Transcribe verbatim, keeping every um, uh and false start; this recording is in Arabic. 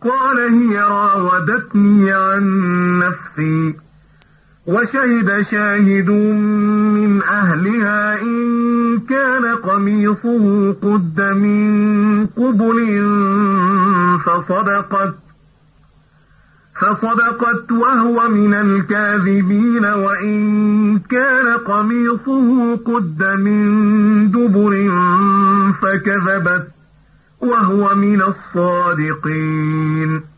قال هي راودتني عن نفسي وشهد شاهد من أهلها إن كان قميصه قد من قبل فصدقت فصدقت وهو من الكاذبين وإن كان قميصه قد من دبر فكذبت وهو من الصادقين.